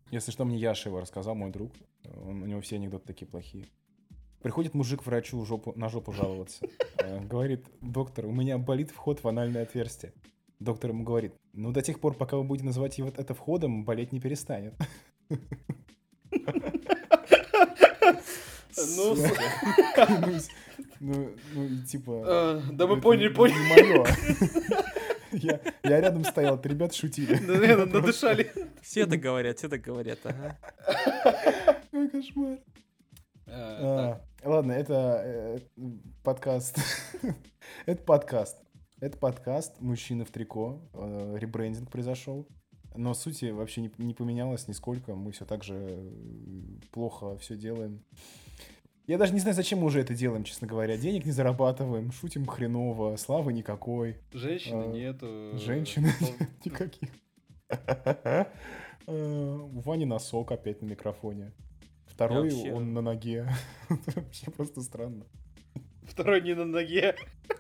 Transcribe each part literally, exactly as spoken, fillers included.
Если что, мне Яша его рассказал, мой друг. Он, у него все анекдоты такие плохие. Приходит мужик к врачу жопу, на жопу жаловаться. Э, Говорит, доктор, у меня болит вход в анальное отверстие. Доктор ему говорит, ну до тех пор, пока вы будете называть его это входом, болеть не перестанет. Ну, Клянусь. Ну, ну, типа... э, да мы это поняли, не- поняли. Не мое. Я, я рядом стоял, это ребята шутили. Да, наверное, надышали. Все так говорят, все так говорят, ага. Какой кошмар. Э, А, Ладно, это э, подкаст. Это подкаст. Это подкаст «Мужчины в трико». Э, Ребрендинг произошел. Но суть вообще не, не поменялась нисколько. Мы все так же э, плохо все делаем. Я даже не знаю, зачем мы уже это делаем, честно говоря. Денег не зарабатываем, шутим хреново, славы никакой. Женщины А, нету. Женщины Ну, никаких. Э, У Вани носок опять на микрофоне. Второй вообще- он на ноге. Это вообще просто странно. Второй не на ноге.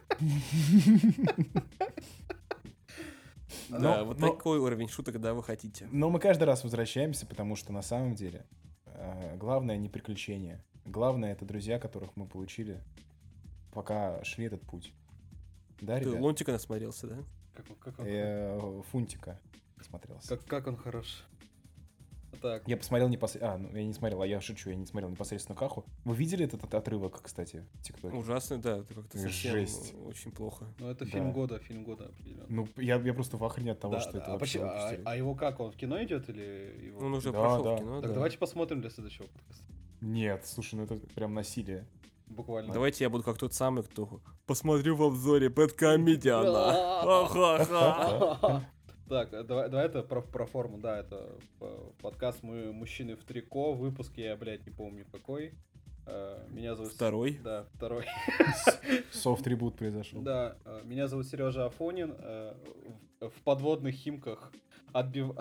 Да, Но- вот но- такой уровень шуток, да, вы хотите. Но мы каждый раз возвращаемся, потому что на самом деле э, главное не приключение. Главное это друзья, которых мы получили, пока шли этот путь. Да, Ты ребят? Лунтика насмотрелся, да? Как он- как он- Э, Фунтика смотрелся. Как как он хорош. Так, Я посмотрел непосредственно... А, ну я не смотрел, а я шучу, я не смотрел непосредственно Каху. Вы видели этот, этот отрывок, кстати, в ТикТоке? Ужасно, да, это как-то совсем Жесть. очень плохо. ну это Да. фильм года, фильм года определенно. Ну, я, я просто в охренеть от того, Да, что да. это а, вообще почему- а- выпустили. а его как, он в кино идет или его? Он уже Да, прошел да. в кино, Так да. давайте посмотрим для следующего подкаста. Нет, слушай, ну это прям насилие. Буквально. Давайте я буду как тот самый, кто посмотрю в обзоре Бэткомедиана. Ха-ха-ха. Так, э, давай, давай это про, про форму, да, это э, подкаст «Мы мужчины в трико», выпуск я, блядь, не помню какой. Э, Меня зовут... Второй. Да, второй. Софт-ребут произошел. Да, э, меня зовут Сережа Афонин. э, В в подводных химках отбив...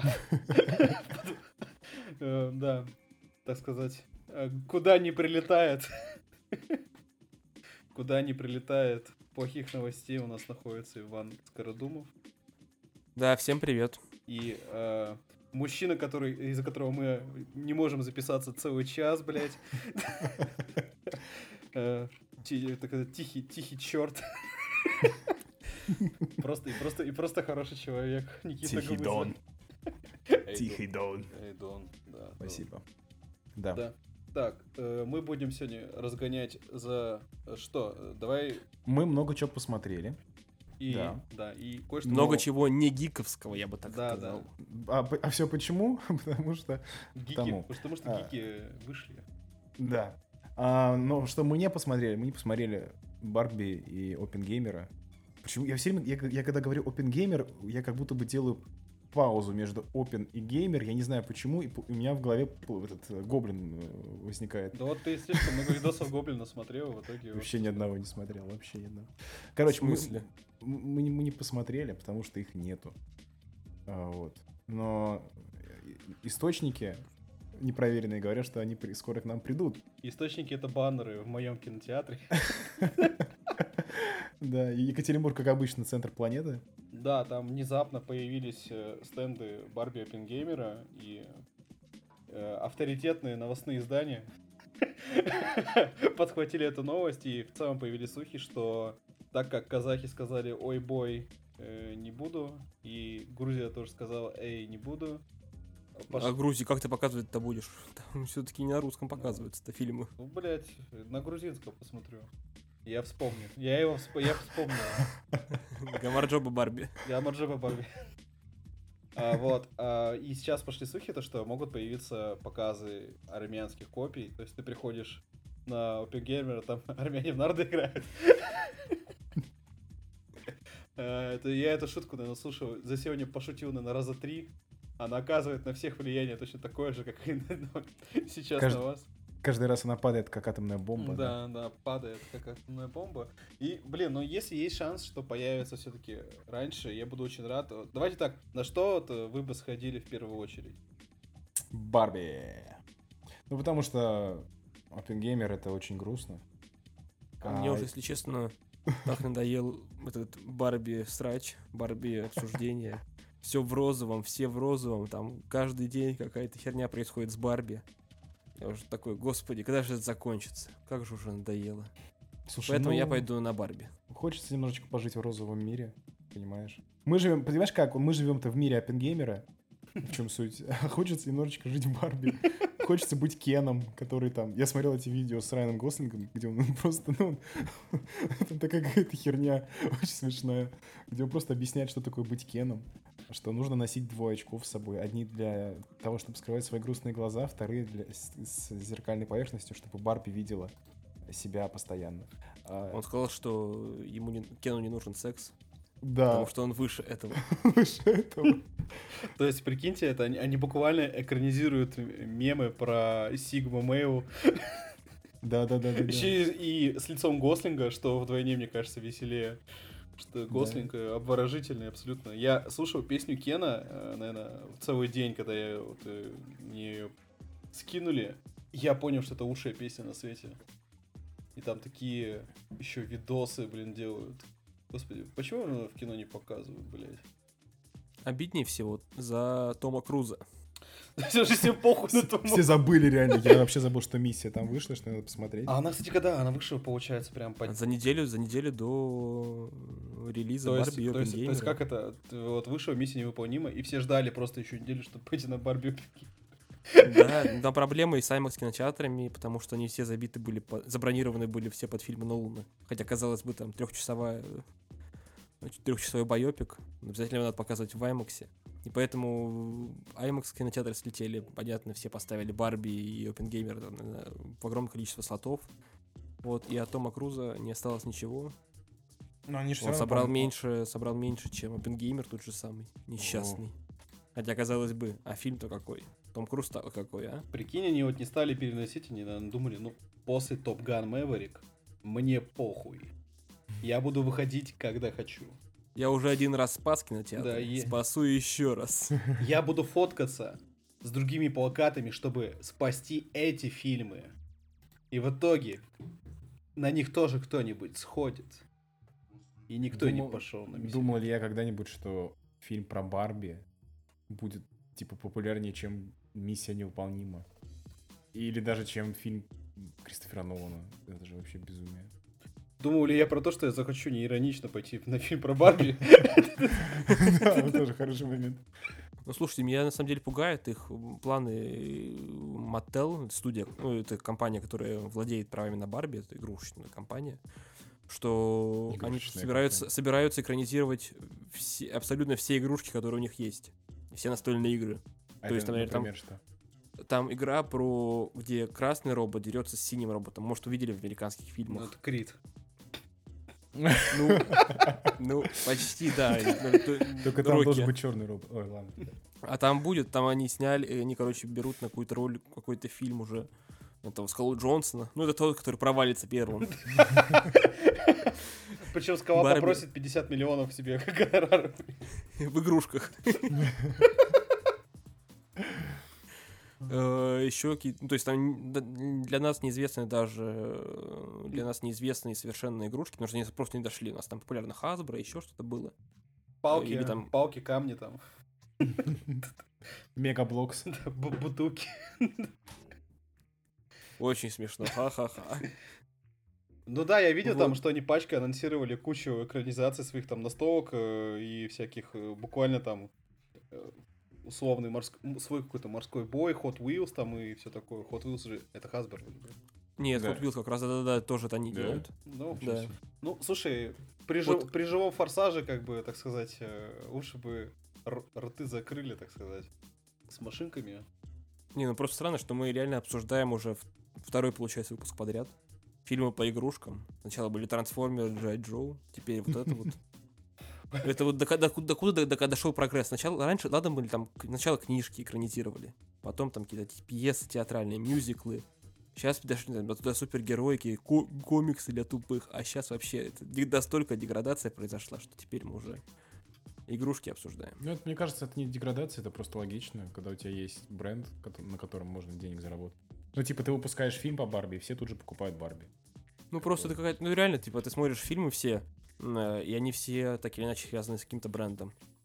Э, Да, так сказать, э, куда не прилетает. Куда не прилетает плохих новостей, у нас находится Иван Скородумов. Да, всем привет. И э, мужчина, который, из-за которого мы не можем записаться целый час, блядь. Э, ти- так сказать, Тихий, тихий черт. Просто, и просто, и просто хороший человек. Никита Тихий Гумыза. Дон. Эй, Тихий Дон. Эй, Дон, да. Спасибо. Да. Да. Так, э, мы будем сегодня разгонять за э, что? Э, Давай Мы много чего посмотрели. и Да. да, и кое-что. Много нового. чего не гиковского, я бы так Да, сказал. А, все почему? Потому что... Гики, тому. потому что А. гики вышли. Да. А, но что мы не посмотрели? Мы не посмотрели Барби и Оппенгеймера. Почему? Я все время, я, я когда говорю Оппенгеймер, я как будто бы делаю паузу между Open и Геймер. Я не знаю почему, и п- у меня в голове п- этот э, гоблин э, возникает. Да вот ты слишком много видосов Гоблина смотрел, в итоге... Вообще ни одного не смотрел, вообще ни одного. Короче, В мы, смысле? мы, мы не- мы не посмотрели, потому что их нету. А, вот. Но э, источники непроверенные говорят, что они при- скоро к нам придут. Источники — это баннеры в моем кинотеатре. Да, и Екатеринбург, как обычно, центр планеты. Да, там внезапно появились э, стенды Барби Оппенгеймера и э, авторитетные новостные издания подхватили эту новость, и в целом появились слухи, что так как казахи сказали «ой, бой, э, не буду», и Грузия тоже сказала «эй, не буду», пош- А Грузии как ты показывать-то будешь? Там все-таки не на русском показываются-то фильмы. Ну, блядь, на грузинском посмотрю. Я вспомню. Я его всп- я вспомнил. Гамарджоба Барби. Я Марджоба Барби. А, вот. а, и сейчас пошли слухи, то, что могут появиться показы армянских копий. То есть ты приходишь на Оппенгеймера, там армяне в нарды играют. А, это, я эту шутку, наверное, слушал. За сегодня пошутил, наверное, раза три. Она оказывает на всех влияние точно такое же, как и на- сейчас Кажд- на вас. Каждый раз она падает, как атомная бомба. Да, да, падает как атомная бомба. И, блин, ну если есть шанс, что появится все-таки раньше, я буду очень рад. Вот давайте так, на что вот вы бы сходили в первую очередь? Барби. Ну, потому что Оппенгеймер — это очень грустно. А мне уже, если честно, так надоел этот Барби срач, Барби обсуждение. Все в розовом, все в розовом, там каждый день какая-то херня происходит с Барби. Я уже такой, господи, когда же это закончится? Как же уже надоело. Слушай, Поэтому ну, я пойду на Барби. Хочется немножечко пожить в розовом мире, понимаешь? Мы живем, понимаешь как? Мы живем-то в мире Оппенгеймера. В чем суть? А хочется немножечко жить в Барби. Хочется быть Кеном, который там... Я смотрел эти видео с Райаном Гослингом, где он просто... Ну, там такая какая-то херня очень смешная, где он просто объясняет, что такое быть Кеном. Что нужно носить двое очков с собой. Одни для того, чтобы скрывать свои грустные глаза, вторые для, с, с зеркальной поверхностью, чтобы Барби видела себя постоянно. Он сказал, что ему не, Кену не нужен секс, да. потому что он выше этого. Выше этого. То есть, прикиньте, это они, они буквально экранизируют мемы про Сигма Мэйл. Да-да-да. Еще и, и с лицом Гослинга, что вдвойне, мне кажется, веселее. Что Гослинг да. обворожительный абсолютно. Я слушал песню Кена, наверное, в целый день, когда я вот, мне ее скинули. Я понял, что это лучшая песня на свете. И там такие еще видосы, блин, делают. Господи, почему его в кино не показывают, блядь? Обиднее всего за Тома Круза. Все же всем похуй на Тома. Все забыли реально. Я вообще забыл, что миссия там вышла, что надо посмотреть. А она, кстати, когда? Она вышла, получается, прям по... За неделю, за неделю до релиза то Барби и то есть, то Оппенгеймера. есть как это? Вот вышла миссия невыполнима, и все ждали просто еще неделю, чтобы пойти на Барби. Да, там проблемы и с IMAX кинотеатрами, потому что они все забиты были, по... забронированы были все под фильмы Нолана. Хотя, казалось бы, там трехчасовая трехчасовой байопик, обязательно надо показывать в IMAX. И поэтому IMAX кинотеатры слетели, понятно, все поставили Барби и Оппенгеймер в огромное количество слотов. Вот, и от Тома Круза не осталось ничего. Но они Он собрал помнят. меньше, собрал меньше, чем Оппенгеймер, тот же самый, несчастный. О. Хотя, казалось бы, а фильм-то какой? Том Круз какой, а? Прикинь, они вот не стали переносить, они, наверное, думали, ну, после Top Gun Maverick мне похуй. Я буду выходить, когда хочу. Я уже один раз спас кинотеатр, да, я... спасу еще раз. Я буду фоткаться с другими плакатами, чтобы спасти эти фильмы. И в итоге на них тоже кто-нибудь сходит. И никто Думал, не пошел на миссию. Думал ли я когда-нибудь, что фильм про Барби будет типа популярнее, чем «Миссия невыполнима»? Или даже чем фильм Кристофера Нолана? Это же вообще безумие. Думал ли я про то, что я захочу неиронично пойти на фильм про Барби? Да, тоже хороший момент. Ну, слушайте, меня на самом деле пугает их планы Mattel, студия, ну, это компания, которая владеет правами на Барби, это игрушечная компания, что они собираются, собираются экранизировать все, абсолютно все игрушки, которые у них есть, все настольные игры. А То это, есть, например, например, там, что? Там игра, про где красный робот дерется с синим роботом. Может, увидели в американских фильмах. Ну, это Крид. Ну, ну, почти, да. Только там должен быть черный робот. Ой, ладно. А там будет, там они сняли, и они, короче, берут на какую-то роль, какой-то фильм уже этого Скалу Джонсона. Ну, это тот, который провалится первым. Причем Скала попросит пятьдесят миллионов себе гонорар. В игрушках. Еще какие-то, ну, то есть там для нас неизвестны даже для нас неизвестные совершенно игрушки, потому что они просто не дошли. У нас там популярно Hasbro, еще что-то было. Палки, или там палки, камни там. Мегаблокс. Бутылки. Очень смешно, ха-ха-ха. Ну да, я видел вот. Там, что они пачкой анонсировали кучу экранизаций своих там настолок э, и всяких э, буквально там э, условный морск... свой какой-то морской бой, Hot Wheels там и все такое. Hot Wheels же это Hasbro. Нет, да. Hot Wheels как раз да-да-да, тоже это они да. делают. Ну, да. Ну, слушай, при, вот. жив... при живом форсаже, как бы, так сказать, э, лучше бы р- рты закрыли, так сказать, с машинками. Не, ну просто странно, что мы реально обсуждаем уже второй, получается, выпуск подряд. Фильмы по игрушкам. Сначала были Трансформеры, Джай Джо, теперь вот это вот. Это вот докуда дошел прогресс. Сначала, раньше, ладно, были там, сначала книжки экранизировали, потом там какие-то пьесы театральные, мюзиклы. Сейчас дошли до супергероики, комиксы для тупых, а сейчас вообще настолько деградация произошла, что теперь мы уже игрушки обсуждаем. Ну, это, мне кажется, это не деградация, это просто логично, когда у тебя есть бренд, на котором можно денег заработать. Ну, типа, ты выпускаешь фильм по Барби, и все тут же покупают Барби. Ну, просто это какая-то... Ну, реально, типа, ты смотришь фильмы все, и они все так или иначе связаны с каким-то брендом.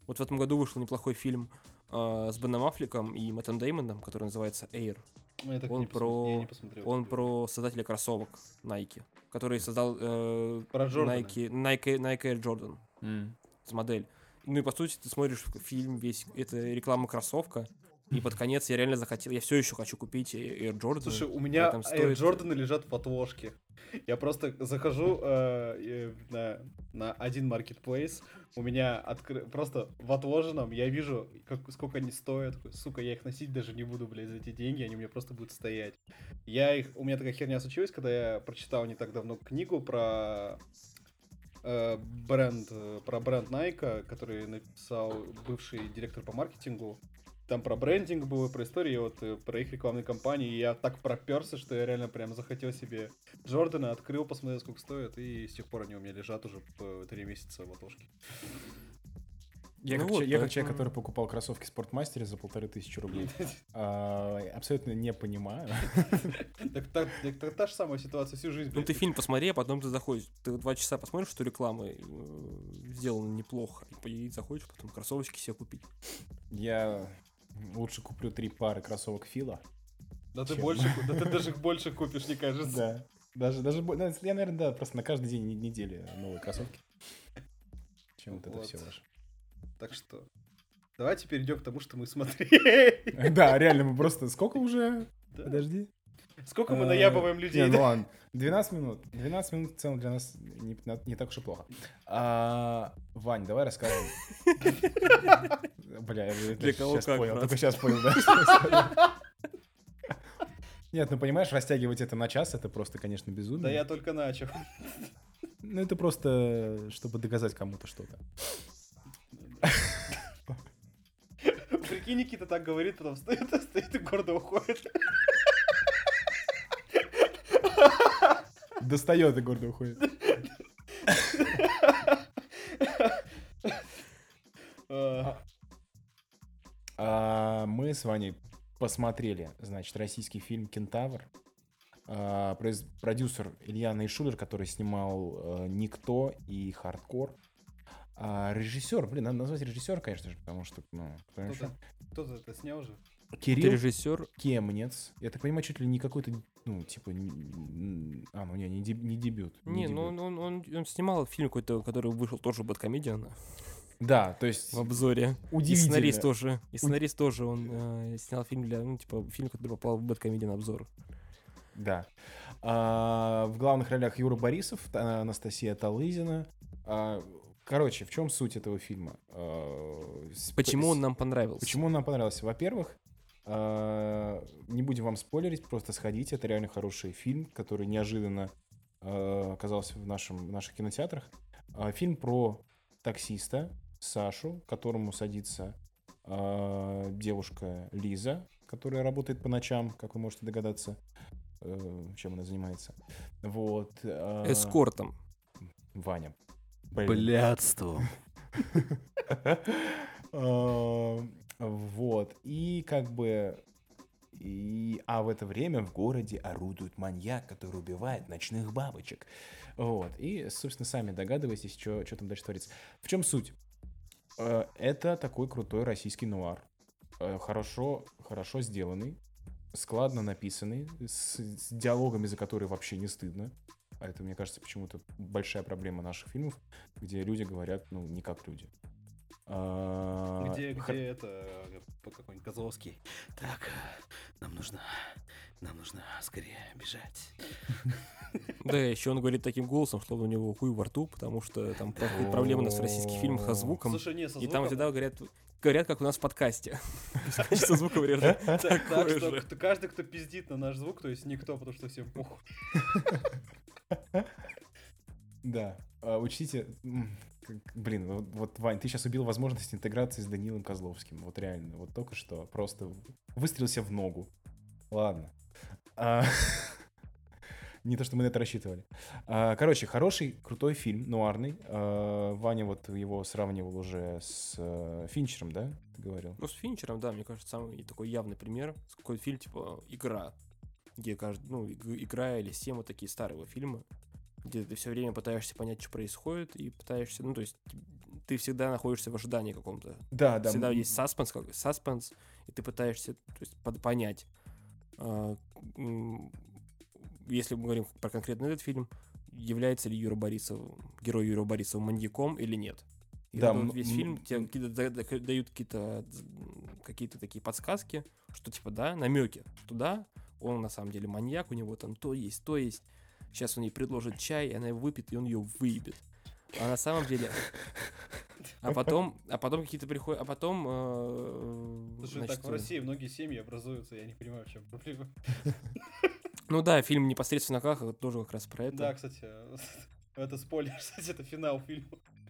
Вот в этом году вышел неплохой фильм э, с Беном Аффлеком и Мэттом Деймоном, который называется Air. Я так Он не посмотрел, про, я не посмотрел. он про создателя кроссовок Nike, который создал э, Про Джордана. Nike, Nike, Nike Air Jordan, М. с модель. Ну и по сути ты смотришь фильм весь, это реклама кроссовка, и под конец я реально захотел, я все еще хочу купить Air Jordan. Слушай, у меня Там Air стоит- Jordan лежат в отложке. Я просто захожу э, э, на, на один маркетплейс, у меня откры... просто в отложенном, я вижу, как, сколько они стоят. Такой, сука, я их носить даже не буду, блядь, за эти деньги, они у меня просто будут стоять. Я их... У меня такая херня случилась, когда я прочитал не так давно книгу про э, бренд, э, про бренд Nike, который написал бывший директор по маркетингу. Там про брендинг было, про истории, вот э, про их рекламные кампании. И я так проперся, что я реально прям захотел себе Джордана, открыл, посмотрел, сколько стоит, и с тех пор они у меня лежат уже по три месяца в отложке. Я, Ну как, вот, че- я как поэтому- человек, который покупал кроссовки в Спортмастере за полторы тысячи рублей, а, абсолютно не понимаю. Так та- так та- та же самая ситуация всю жизнь. Ну блядь. ты фильм посмотри, а потом ты заходишь, ты два часа посмотришь, что реклама э, сделана неплохо, и заходишь потом кроссовочки себе купить. Я лучше куплю три пары кроссовок Фила. Да ты чем- больше, ку- да ты даже их больше купишь, мне кажется. Да. Даже, даже, бо- да, я, наверное, да, просто на каждый день не- недели новые кроссовки. Чем вот это Вот. все ваше. Так что давайте перейдем к тому, что мы смотрели. Да, реально, мы просто... Сколько уже? Да. Подожди. Сколько мы Э, наябываем людей. Не, ну да? ладно. двенадцать минут. двенадцать минут в целом для нас не, не так уж и плохо. А, Вань, давай расскажем. Бля, я Для кого сейчас как, понял. брат. Только сейчас понял, да. что- Нет, ну понимаешь, растягивать это на час, это просто, конечно, Да безумие. я только начал. Ну это просто, чтобы доказать кому-то что-то. Прикинь, Никита так говорит, потом стоит, стоит и гордо уходит. Достает и гордо уходит. А, А, мы с Ваней посмотрели, значит, российский фильм «Кентавр». А, произ- продюсер Илья Найшулер, который снимал э, «Никто» и «Хардкор». А, режиссер, блин, надо назвать режиссер, конечно же, потому что, ну, потому Кто-то что- кто-то это снял же. Ты Кирилл режиссер, Кемнец. Я так понимаю, чуть ли не какой-то, ну, типа, н- а, ну, не, не, деб- не дебют. не, ну дебют. он, он, он, он снимал фильм какой-то, который вышел тоже Бэдкомедиан Да, то есть, в обзоре. И удивительно. сценарист тоже. И сценарист тоже, он э, снял фильм для, ну, типа, фильм, который попал в Бэдкомедиан обзор. Да. А, в главных ролях Юра Борисов, Та- Анастасия Талызина. А, короче, в чем суть этого фильма? А, с- Почему он с- нам понравился? Почему он нам понравился? Во-первых, а, не будем вам спойлерить, просто сходите. Это реально хороший фильм, который неожиданно а, оказался в, нашем, в наших кинотеатрах. А, фильм про таксиста Сашу, к которому садится а, девушка Лиза, которая работает по ночам, как вы можете догадаться, э, чем она занимается. Вот. а, Эскортом. Ваня. Блин. Блядство. А, Вот. И как бы... И... А в это время в городе орудует маньяк, который убивает ночных бабочек. Вот. И, собственно, сами догадываетесь, что там дальше творится. В чем суть? Э, Это такой крутой российский нуар. Э, Хорошо, хорошо сделанный, складно написанный, с, с диалогами, за которые вообще не стыдно. А это, мне кажется, почему-то большая проблема наших фильмов, где люди говорят, ну, не как люди. А, Где, х- где это э, по какой-нибудь Козловский? Так, нам нужно, нам нужно скорее бежать. Да, еще он говорит таким голосом, что у него хуй во рту, потому что там про- проблемы у нас в российских фильмах со звуком. Слушай, не, со И там звуком- всегда говорят, говорят, как у нас в подкасте. Качество звука вряд ли Так, так такое что же. кто- каждый, кто пиздит на наш звук, то есть никто, потому что всем похуй. Да. А, Учтите, м, как- блин, вот, вот, Вань, ты сейчас убил возможность интеграции с Данилом Козловским. Вот реально, вот только что просто выстрелился в ногу. Ладно. А, Не то, что мы на это рассчитывали. А, Короче, хороший, крутой фильм, нуарный. А, Ваня вот его сравнивал уже с э, Финчером, да? Ты говорил? Ну, с Финчером, да, мне кажется, самый такой явный пример. С какой фильм, типа, «Игра», где каждый, ну, иг- «Игра» или «Семь» вот такие старые его фильмы, где ты все время пытаешься понять, что происходит, и пытаешься, ну, то есть, ты всегда находишься в ожидании каком-то. Да, да. Всегда м, есть саспенс, как, саспенс, и ты пытаешься, то есть, под- понять, а, м, если мы говорим про конкретно этот фильм, является ли Юра Борисов, герой Юрия Борисова маньяком или нет. И Да, вот м- этот весь м- фильм тебе м. какие-то да- да- дают какие-то, м, какие-то такие подсказки, что типа да, намеки, что да, он на самом деле маньяк, у него там то есть, то есть. Сейчас он ей предложит чай, и она его выпьет, и он ее выебет. А на самом деле... А потом, а потом какие-то приходят, а потом... э, Слушай, значит, так в России многие семьи образуются, я не понимаю, в чем проблема. Ну да, фильм «Непосредственно как» тоже как раз про это. Да, кстати, это спойлер, кстати, это финал фильма.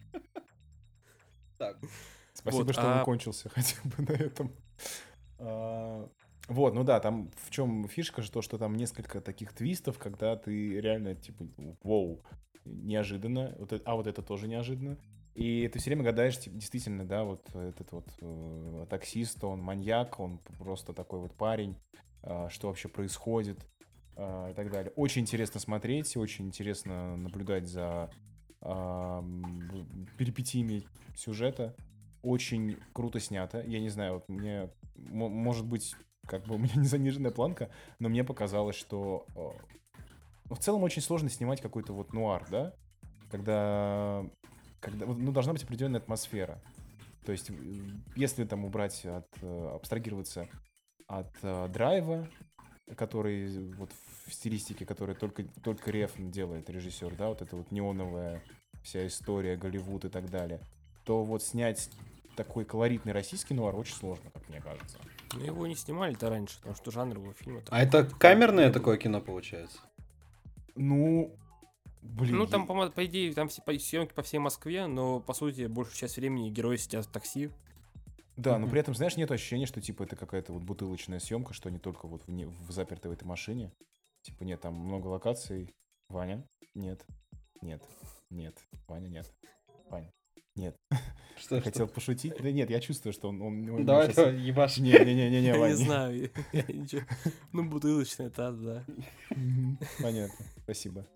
Так, Спасибо, Вот, что он а- кончился хотя бы на этом. А, Вот, ну да, там в чем фишка же то, что там несколько таких твистов, когда ты реально типа, вау, неожиданно, вот это- а вот это тоже неожиданно. И ты все время гадаешь, типа, действительно, да, вот этот вот э, таксист, он маньяк, он просто такой вот парень, а, что вообще происходит, а, и так далее. Очень интересно смотреть, очень интересно наблюдать за а, м, перипетиями сюжета. Очень круто снято. Я не знаю, вот мне, м- может быть, как бы у меня не заниженная планка, но мне показалось, что э, ну, в целом очень сложно снимать какой-то вот нуар, да? Когда, когда вот, ну, должна быть определенная атмосфера. То есть, э, если там убрать, от, э, абстрагироваться от э, драйва, который вот в стилистике, который только, только Рефн делает, режиссер, да, вот это вот неоновая вся история, Голливуд и так далее, то вот снять такой колоритный российский нуар очень сложно, как мне кажется. Ну, его не снимали-то раньше, потому что жанр его фильма... а это такой камерное не был. такое кино получается? Ну, блин, Ну, там, я- по, по идее, там все по- съемки по всей Москве, но, по сути, большую часть времени герои сидят в такси. да, но Мгм. при этом, знаешь, нет ощущения, что типа это какая-то вот бутылочная съемка, что они только вот в, не- в запертой в этой машине. Типа нет, там много локаций. Ваня? Нет. Нет. Нет. Ваня, нет. Ваня. Нет. Что, Я что? хотел пошутить. Да нет, я чувствую, что он... он, у него Давай, щас- давай, ебашь. Не-не-не-не, Я Вань. не знаю. я ничего- Ну, бутылочный, да, да. Мгм. Понятно. Спасибо.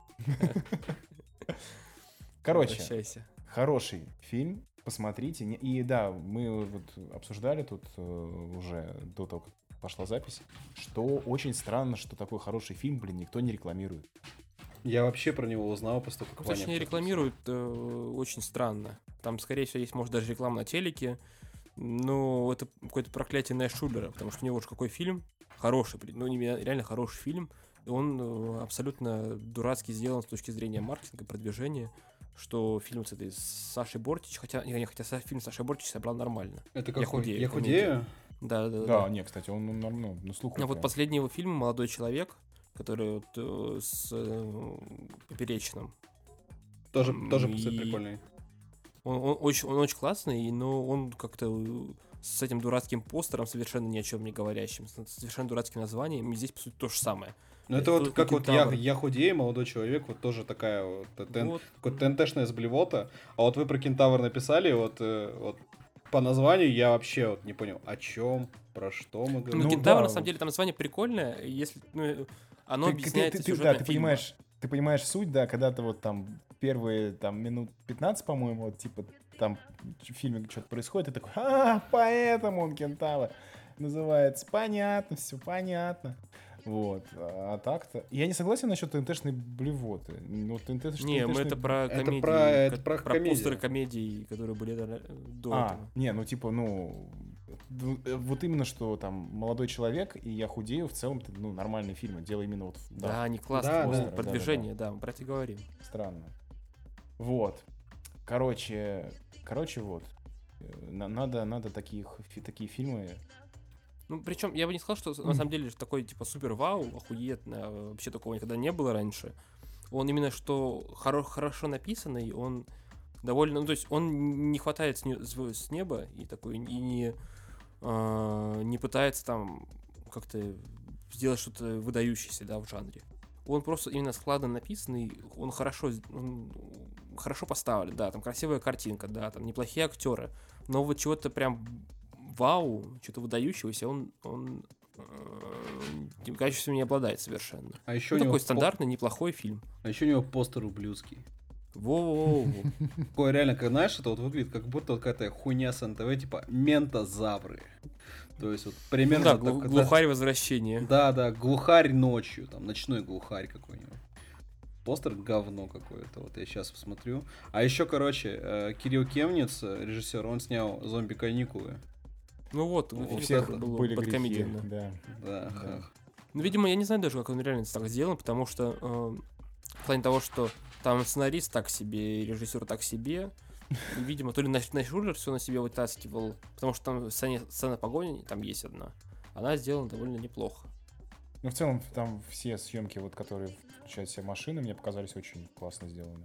Короче, Обращайся. хороший фильм. Посмотрите. Не- И да, мы вот обсуждали тут э, уже до того, как пошла запись, что очень странно, что такой хороший фильм, блин, никто не рекламирует. Я вообще про него узнал после того, как Ну, Ваня точнее, обсуждал. рекламируют э, очень странно. Там, скорее всего, есть, может, даже реклама на телеке. Но это какое-то проклятие Нэш Шулера, потому что у него уж какой фильм хороший, блин, ну, не- реально хороший фильм. И он э, абсолютно дурацки сделан с точки зрения маркетинга, продвижения, что фильм с этой с Сашей Бортич, хотя, не, хотя са- фильм с Сашей Бортич собрал нормально. Это Я какой? худею, Я комедия. худею? Да, да, да. Да, не, кстати, он ну, ну, на слуху. А вот прям. последний его фильм «Молодой человек», который вот э, с э, Поперечным. Тоже, М, тоже, кстати, и- прикольный. Он, он очень, он очень классный, но он как-то э, с этим дурацким постером, совершенно ни о чем не говорящим, с совершенно дурацким названием, и здесь, по сути, то же самое. Ну, это Это вот только как вот я, кентавр. я худею, молодой человек, вот тоже такая вот, э, тен- Вот. такой ТНТшная сблевота. А вот вы про кентавр написали, вот, э, вот по названию я вообще вот не понял, о чем, про что мы Ну, говорим. Ну, Кентавр, да, на самом вот. деле, там название прикольное, если ну, оно Ты- объясняется ты, ты, ты- сюжетом да, ты фильма. понимаешь, ты понимаешь суть, да, когда ты вот там первые там минут пятнадцать, по-моему, вот типа там в фильме что-то происходит, и такой, а, поэтому он кентавр называется, понятно, все понятно. Вот, а так-то... Я не согласен насчет ТНТшной блевоты. Ну, ТНТшной... Не, мы это про Это комедии, про- это ко- про про комедию. постеры комедий, которые были до, до А, этого. не, ну типа, ну... д- Вот именно, что там молодой человек, и я худею, в целом, ну, нормальные фильмы. Дело именно вот... в- Да, они Да, классные, да. постеры, Да, да, да, продвижение, да, мы про это и говорим. Странно. Вот. Короче, короче, вот. Э, на- Надо, надо таких, фи- такие фильмы. Ну, причем я бы не сказал, что на самом деле такой, типа, супер вау, охуенно, вообще такого никогда не было раньше. Он именно что хоро- хорошо написанный, он довольно, ну, то есть он не хватает с, не- с- с неба и такой, и не, а, не пытается там как-то сделать что-то выдающееся, да, в жанре. Он просто именно складно написанный, он хорошо, с- он хорошо поставлен, да, там красивая картинка, да, там неплохие актеры, но вот чего-то прям вау, что-то выдающегося, он, он э, качеством не обладает совершенно. А еще, Ну, у него такой по- стандартный, неплохой фильм. а еще у него постер ублюдский. Воу-воу-воу. Такое реально, как знаешь, это вот выглядит как будто вот какая-то хуйня с эн тэ вэ, типа ментозавры. То есть вот Ну примерно... да, так- глу- это- глухарь возвращение. Да, да, глухарь ночью, там, ночной глухарь какой-нибудь. Постер говно какое-то, вот я сейчас посмотрю. А еще, короче, э, Кирилл Кемниц, э, режиссер, он снял «Зомби-каникулы». Ну вот, У фильм всех как был были под грехи, комедию, да. да. Да, Да. ха. Ну, видимо, я не знаю даже, как он реально так сделан, потому что э, в плане того, что там сценарист так себе, и режиссер так себе, и, видимо, то ли Найт Шулер все на себе вытаскивал, потому что там сцена, сцена погони, там есть одна, она сделана довольно неплохо. Ну, в целом, там все съемки, вот, которые включают в себя машины, мне показались очень классно сделаны.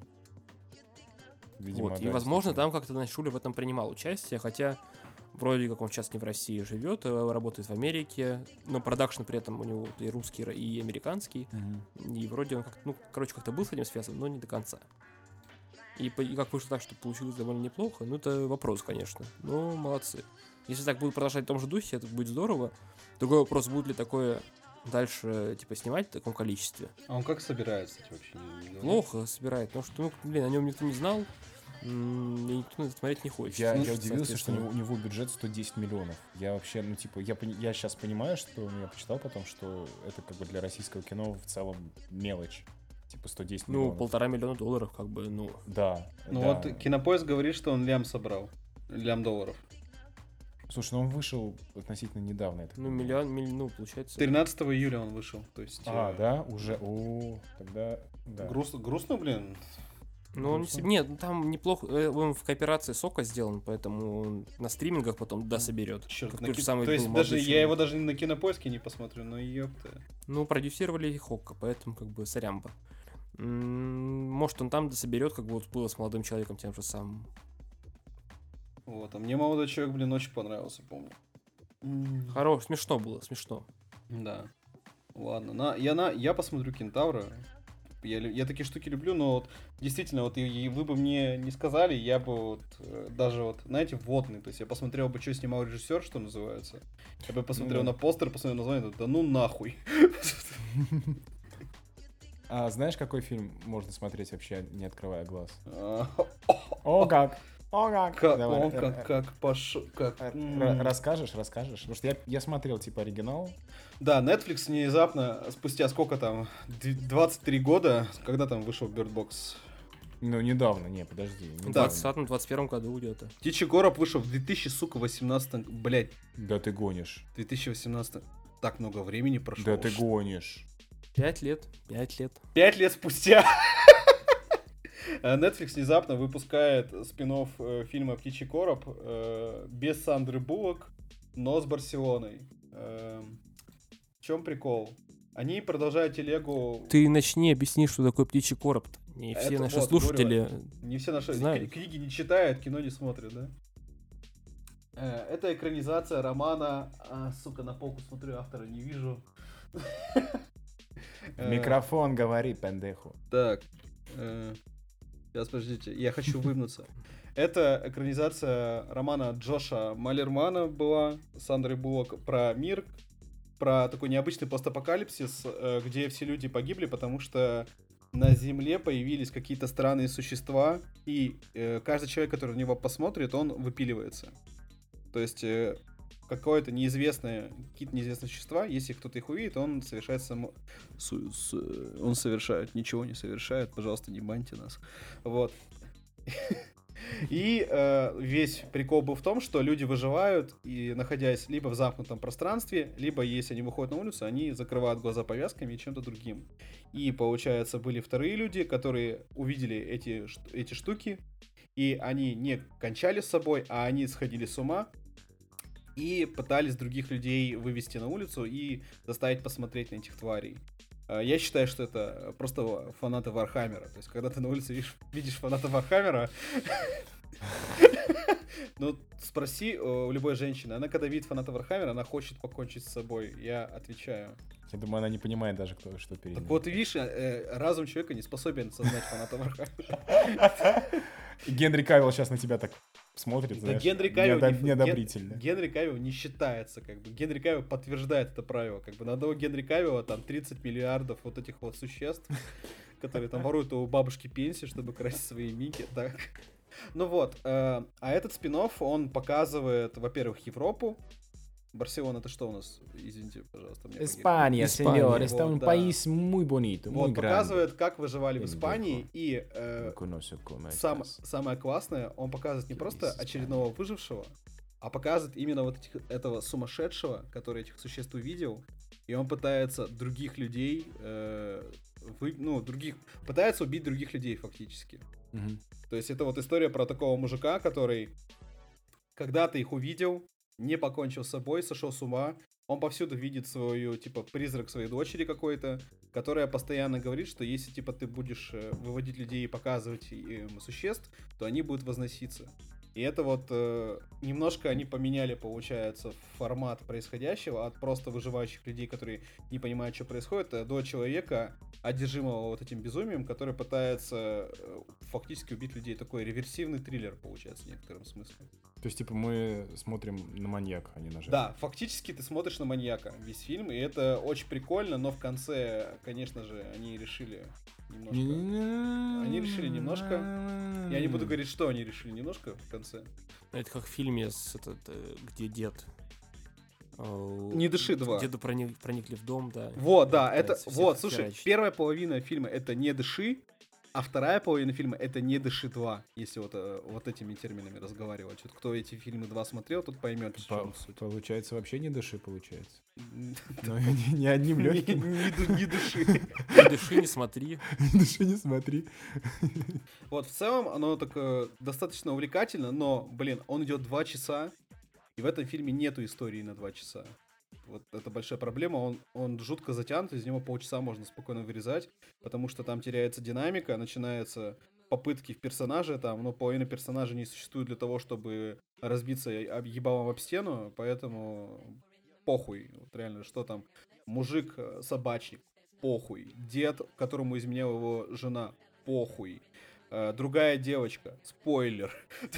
Видимо, Вот, и, да, возможно, действительно. там как-то Найт Шулер в этом принимал участие, хотя вроде как он сейчас не в России живет, а работает в Америке, но продакшн при этом у него и русский, и американский. Мгм. И вроде он как ну, короче, как-то был с этим связан, но не до конца. И, по- и как вышло так, что получилось довольно неплохо, ну это вопрос, конечно. Но молодцы. Если так будут продолжать в том же духе, это будет здорово. Другой вопрос, будет ли такое дальше, типа, снимать в таком количестве. А он как собирается, кстати, вообще? не- не говорит? Плохо собирает, потому что, ну, блин, о нем никто не знал, м, и никто на это смотреть не хочет. Я, Ну, я удивился, что у соответственно, него, у него бюджет сто десять миллионов. Я вообще, ну, типа, я, пони- я сейчас понимаю, что, ну, я почитал потом, что это как бы для российского кино в целом мелочь. Типа сто десять Ну, миллионов. полтора миллиона долларов, как бы, ну... Да. Ну да. вот Кинопоиск говорит, что он лям собрал. Лям долларов. Слушай, ну он вышел относительно недавно. Я так Ну, понимаю. миллион, миль- ну, получается... тринадцатого июля он вышел. То есть... А, э, да? Уже? О, тогда... Да. грус- грустно, блин. Ну, он не Грустно. с- нет, ну, там неплохо, э, он в кооперации Сока сделан, поэтому он на стримингах потом дособерет. Черт, Как на тот ки- же самый То есть был даже «Молодой я его человек». даже на Кинопоиске не посмотрю, но ёпта. Ну, продюсировали их Хокка, поэтому как бы сорямба. М, Может, он там дособерет, как бы вот было с молодым человеком тем же самым. Вот, а мне молодой человек, блин, очень понравился, помню. М, Хорош, смешно было, смешно. Да. Ладно, на, я, на, я посмотрю Кентавра. Я, лю- я такие штуки люблю, но вот действительно, вот и, и вы бы мне не сказали, я бы вот э, даже вот, знаете, вводный, то есть я посмотрел бы, что снимал режиссер, что называется. Я бы посмотрел да. на постер, посмотрел название, да ну нахуй. А знаешь, какой фильм можно смотреть вообще, не открывая глаз? А, О, как! О, как! Как Давай, он, э, как, э, как пошел, как... э, м. ра- Расскажешь, расскажешь? Потому что я, я смотрел, типа, оригинал. Да, Netflix внезапно, спустя сколько там, д- двадцать три года, когда там вышел Bird Box? Ну, недавно, не, подожди. В недавно. двадцатом двадцать первом году где-то. Птичий город вышел в две тысячи восемнадцатом, блять, Да ты гонишь. две тысячи восемнадцатом. Так много времени прошло. Да ты уж. гонишь. Пять лет, пять лет. Пять лет спустя Netflix внезапно выпускает спин-офф э, фильма «Птичий короб» э, без Сандры Буллок, но с Барселоной. Эм, в чем прикол? Они продолжают телегу... Ты начни объясни, что такое птичий короб. Не все Это наши вот, слушатели... Не все наши знают. кни- книги не читают, кино не смотрят, да? Э, Это экранизация романа... а, сука, на полку смотрю, автора не вижу. В Э, микрофон говори, пендеху. Так. э, Сейчас, подождите, я хочу вымнуться. Это экранизация романа Джоша Малермана была с Андрей Буллок про мир, про такой необычный постапокалипсис, э, где все люди погибли, потому что на Земле появились какие-то странные существа, и э, каждый человек, который на него посмотрит, он выпиливается. То есть э, какое-то неизвестное, какие-то неизвестные существа, если кто-то их увидит, он совершает само... су- с- он совершает, ничего не совершает, пожалуйста, не баньте нас. Вот. И э, весь прикол был в том, что люди выживают, и находясь либо в замкнутом пространстве, либо если они выходят на улицу, они закрывают глаза повязками и чем-то другим. И, получается, были вторые люди, которые увидели эти, ш- эти штуки, и они не кончали с собой, а они сходили с ума и пытались других людей вывести на улицу и заставить посмотреть на этих тварей. Э, Я считаю, что это просто фанаты Вархаммера. То есть, когда ты на улице видишь, видишь фаната Вархаммера, ну, спроси э, у любой женщины, она когда видит фаната Вархаммера, она хочет покончить с собой. Я отвечаю. Я думаю, она не понимает даже, кто что перед Так ней. вот, видишь, э, разум человека не способен сознать фаната Вархаммера. И Генри Кавилл сейчас на тебя так смотрит, Да знаешь, Генри Кавилл неодо- не- неодобрительно. Ген- Генри Кавилл не считается, как бы. Генри Кавилл подтверждает это правило. Как бы на одного Генри Кавилла там тридцать миллиардов вот этих вот существ. который там ворует у бабушки пенсию, чтобы красить свои мики, так. Ну вот, э, а этот спин-офф, он показывает, во-первых, Европу. Барселона, это что у нас? Извините, пожалуйста. Мне Испания, Испания. señor, está Вот, un да. país muy bonito, muy Вот, grande. показывает, как выживали в Я не Испании, знаю. и э, No conozco cómo сам, estás. самое классное, он показывает не Что просто есть очередного выжившего, а показывает именно вот этих, этого сумасшедшего, который этих существ увидел, и он пытается других людей, э, вы, ну, других, пытается убить других людей фактически. Мгм. То есть это вот история про такого мужика, который когда-то их увидел, не покончил с собой, сошел с ума. Он повсюду видит свою, типа, призрак своей дочери какой-то, которая постоянно говорит, что если, типа, ты будешь э, выводить людей и показывать им существ, то они будут возноситься. И это вот э, немножко они поменяли, получается, формат происходящего от просто выживающих людей, которые не понимают, что происходит, э, до человека, одержимого вот этим безумием, который пытается э, фактически убить людей. Такой реверсивный триллер, получается, в некотором смысле. То есть, типа, мы смотрим на маньяка, а не на жертву. Да, фактически ты смотришь на маньяка весь фильм, и это очень прикольно, но в конце, конечно же, они решили немножко... Они решили немножко... Я не буду говорить, что они решили немножко в конце. Это как в фильме, с этот, э, где дед... э, «Не дыши два». Деду проник- проникли в дом, да. Вот, и да, это... пытаются всех Вот, слушай, херачить. первая половина фильма — это «Не дыши», а вторая половина фильма — это «Не дыши два», если вот, э, вот этими терминами разговаривать. Вот кто эти фильмы два смотрел, тот поймет, в По- чем суть. Получается, вообще не дыши, получается. М, Но не, не одним Не легким. не ду- не дыши. Не дыши, не смотри. Не дыши, не смотри. Вот, в целом, оно такое достаточно увлекательно, но, блин, он идет два часа, и в этом фильме нету истории на два часа. Вот это большая проблема, он, он жутко затянут, из него полчаса можно спокойно вырезать, потому что там теряется динамика, начинаются попытки в персонаже, там, но половина персонажей не существует для того, чтобы разбиться об- ебалом об стену, поэтому похуй, вот реально, что там, мужик э, собачник, похуй, дед, которому изменяла его жена, похуй, Э, другая девочка, спойлер.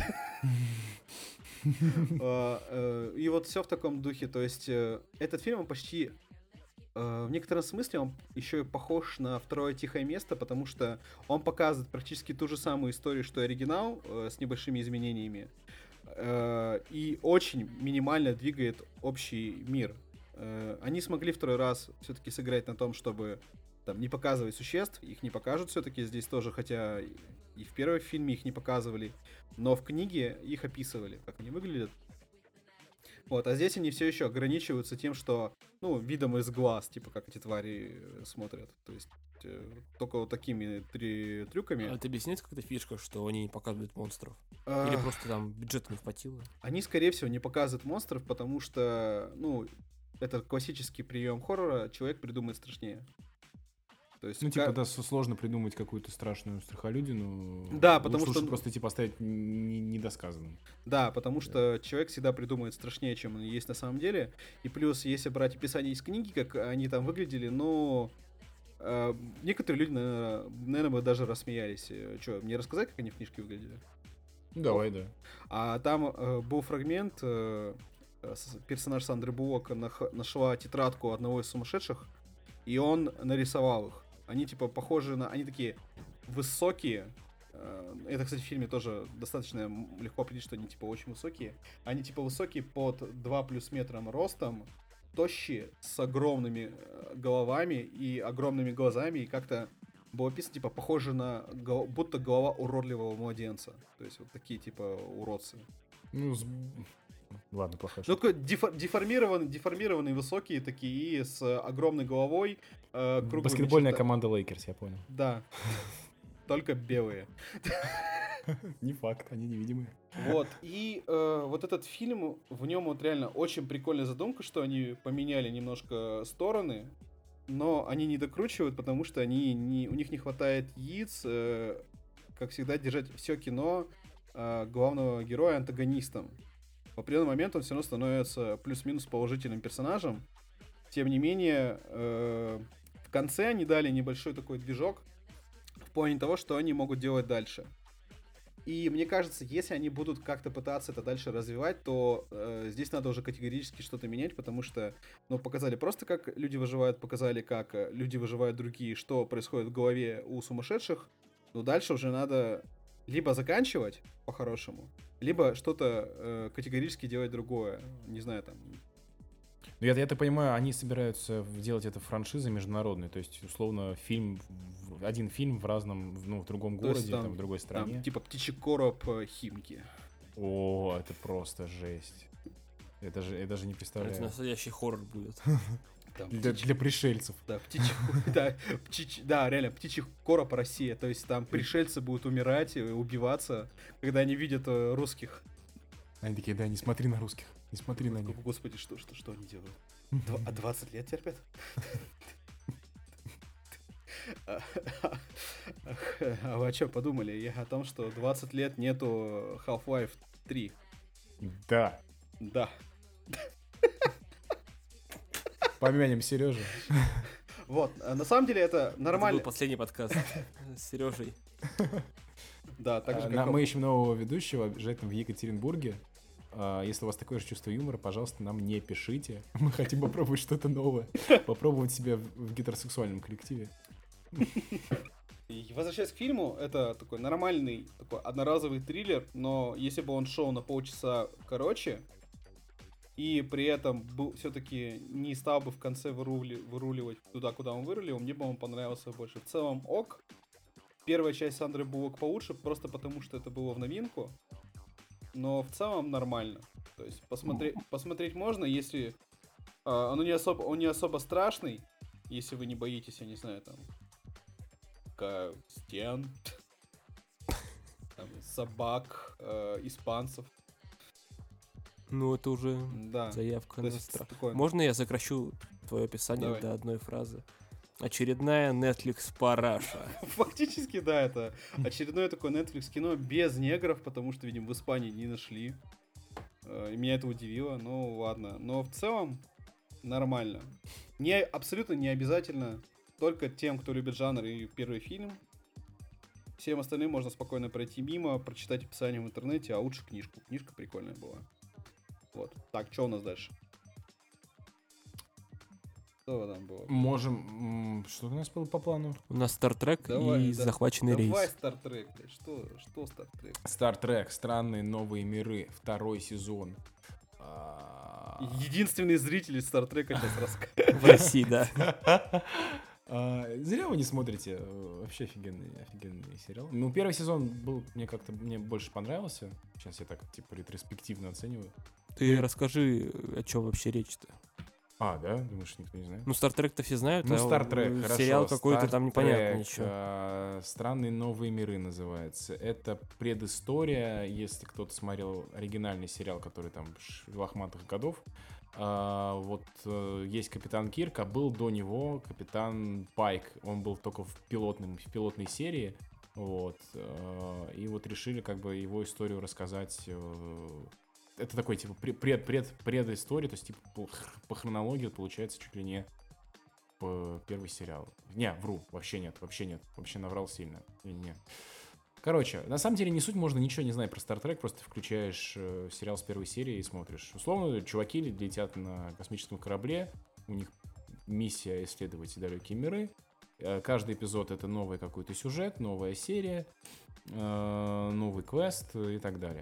Э, э, И вот все в таком духе. То есть э, этот фильм, он почти э, в некотором смысле он еще и похож на «Второе тихое место», потому что он показывает практически ту же самую историю, что и оригинал, э, с небольшими изменениями, э, и очень минимально двигает общий мир. Э, Они смогли второй раз все-таки сыграть на том, чтобы там не показывать существ, их не покажут все-таки здесь тоже, хотя и в первом фильме их не показывали, но в книге их описывали, как они выглядят. Вот, а здесь они все еще ограничиваются тем, что, ну, видом из глаз, типа, как эти твари э, смотрят. То есть э, только вот такими три трюками. А это объясняет какая-то фишка, что они не показывают монстров? А, Или просто там бюджета не хватило? Они, скорее всего, не показывают монстров, потому что, ну, это классический прием хоррора, человек придумает страшнее. То есть, Ну, ка- типа, да, с- сложно придумать какую-то страшную страхолюдину. Да, потому Лучше- что- лучше просто, типа, оставить не- недосказанным. Да, потому что человек всегда придумает страшнее, чем он есть на самом деле. И плюс, если брать описание из книги, как они там выглядели, ну... э, некоторые люди, наверное, бы даже рассмеялись. Че, мне рассказать, как они в книжке выглядели? Ну, давай, да. А там э, был фрагмент, э, с- персонаж Сандры Буллок нах- нашла тетрадку одного из сумасшедших, и он нарисовал их. Они типа похожи на... Они такие высокие. э, Это, кстати, в фильме тоже достаточно м- легко определить, что они типа очень высокие. Они типа высокие под два плюс метром ростом, тощие, с огромными э, головами и огромными глазами, и как-то было описано, типа, похоже на... гол- будто голова уродливого младенца. То есть вот такие, типа, уродцы. Ну, с- ладно, плохая Ну, шутка. такой дефо- деформированный, деформированные, высокие такие, и с огромной головой, э, круглыми Баскетбольная черта- команда Лейкерс, я понял. Да. Только белые. Не факт, они невидимые. Вот. И э, вот этот фильм, в нем вот реально очень прикольная задумка, что они поменяли немножко стороны, но они не докручивают, потому что они не, у них не хватает яиц, э, как всегда, держать все кино э, главного героя антагонистом. В определенный момент он все равно становится плюс-минус положительным персонажем. Тем не менее, э, в конце они дали небольшой такой движок в плане того, что они могут делать дальше. И мне кажется, если они будут как-то пытаться это дальше развивать, то э, здесь надо уже категорически что-то менять, потому что, ну, показали просто, как люди выживают, показали, как э, люди выживают другие, что происходит в голове у сумасшедших. Но дальше уже надо либо заканчивать по-хорошему, либо что-то э, категорически делать другое. Не знаю, там... Ну, я, я-то понимаю, они собираются делать это франшизой международной, то есть, условно, фильм, в- один фильм в разном, в- ну, в другом То есть городе, там- там, в другой стране. Там, типа птичий короб э, Химки. О, это просто жесть. Это же, я даже не Это представляю. настоящий хоррор будет. Там Для, птичий- для пришельцев. Да, птичий, да, птичий- да, реально, птичий короб Россия. То есть там пришельцы будут умирать и убиваться, когда они видят э, русских. Они такие, да, не смотри на русских, не смотри на них. Господи, что, что, что они делают? Два- а двадцать лет терпят? А а вы о чем подумали? Я о том, что двадцать лет нету Half-Life три. Да. Да. Помянем Сережу. Вот, а на самом деле это Это нормально. был последний подкаст с Сережей. Да, так же, А, как... на- Мы ищем нового ведущего, обязательно в Екатеринбурге. А, Если у вас такое же чувство юмора, пожалуйста, нам не пишите. Мы хотим попробовать что-то новое. Попробовать себя в в гетеросексуальном коллективе. И возвращаясь к фильму, это такой нормальный, такой одноразовый триллер, но если бы он шел на полчаса короче, и при этом был все-таки не стал бы в конце вырули- выруливать туда, куда он вырулил, мне бы он понравился больше. В целом ок. Первая часть Сандры Буллок получше, просто потому что это было в новинку. Но в целом нормально. То есть посмотреть, посмотреть можно, если а, оно не особо, он не особо страшный, если вы не боитесь, я не знаю, там ка- стен, там, собак, э, испанцев. Ну, это уже Да. заявка То на есть страх. такое- Можно я сокращу твое описание Давай. до одной фразы? Очередная Netflix параша. Фактически, да, это очередное такое Netflix кино без негров, потому что, видимо, в Испании не нашли. Э, И меня это удивило, ну ладно. Но в целом нормально. Не, абсолютно не обязательно только тем, кто любит жанр и первый фильм. Всем остальным можно спокойно пройти мимо, прочитать описание в интернете, а лучше книжку. Книжка прикольная была. Вот. Так, что у нас дальше? Что там было? Можем... м, Что у нас было по плану? У нас Стартрек Давай, и да. захваченный Давай рейс. Стартрек, блядь. Что, что Стартрек? Стартрек. Странные новые миры. Второй сезон. А, Единственный зритель Стартрека сейчас рассказывает. В России, да. а, Зря вы не смотрите. э, Вообще офигенный, офигенный сериал. Ну, первый сезон был, мне как-то, мне больше понравился. Сейчас я так, типа, ретроспективно оцениваю. Ты расскажи, о чем вообще речь-то. А, да? Думаешь, никто не знает? Ну, Стартрек-то все знают, Ну, а Стартрек, э, хорошо. сериал какой-то там непонятно Стартрек, ничего. а, Странные новые миры называется. Это предыстория, если кто-то смотрел оригинальный сериал, который там швахматых годов. А, вот э, есть капитан Кирк, а был до него капитан Пайк. Он был только в пилотном, в пилотной серии. Вот. э, И вот решили как бы его историю рассказать. э, Это такой, типа, пред, пред, пред, предыстория, то есть, типа, по, х- по хронологии получается чуть ли не по- первый сериал. Не, вру, вообще нет, вообще нет. Вообще наврал сильно. Не, не. Короче, на самом деле не суть, можно ничего не знать про Star Trek, просто включаешь э, сериал с первой серии и смотришь. Условно, чуваки летят на космическом корабле, у них миссия исследовать далекие миры. Э, Каждый эпизод — это новый какой-то сюжет, новая серия, э, новый квест и так далее.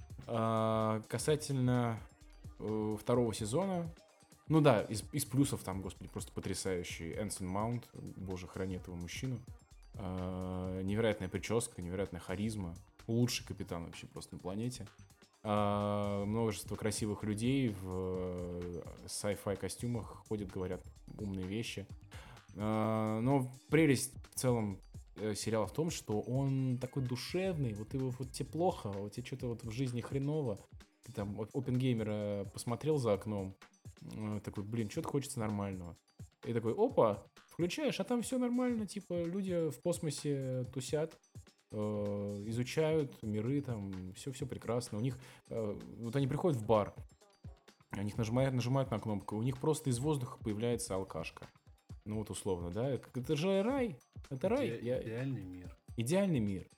А, Касательно э, второго сезона, ну да, из, из плюсов там, господи, просто потрясающий Энсон Маунт, боже, храни этого мужчину. А, невероятная прическа, невероятная харизма, лучший капитан вообще просто на планете. А, множество красивых людей в э, sci-fi костюмах ходят, говорят умные вещи. А, но прелесть в целом э, сериала в том, что он такой душевный, вот, его, вот тебе плохо, вот тебе что-то вот в жизни хреново, ты там вот опенгеймера посмотрел за окном, э, такой, блин, что-то хочется нормального. И такой, опа, включаешь, а там все нормально, типа люди в космосе тусят, э, изучают миры, там все-все прекрасно. У них, э, вот они приходят в бар, у них нажимают, нажимают на кнопку, у них просто из воздуха появляется алкашка. Ну вот условно, да, это же рай, это рай. Иде- Я- Идеальный мир. Идеальный мир.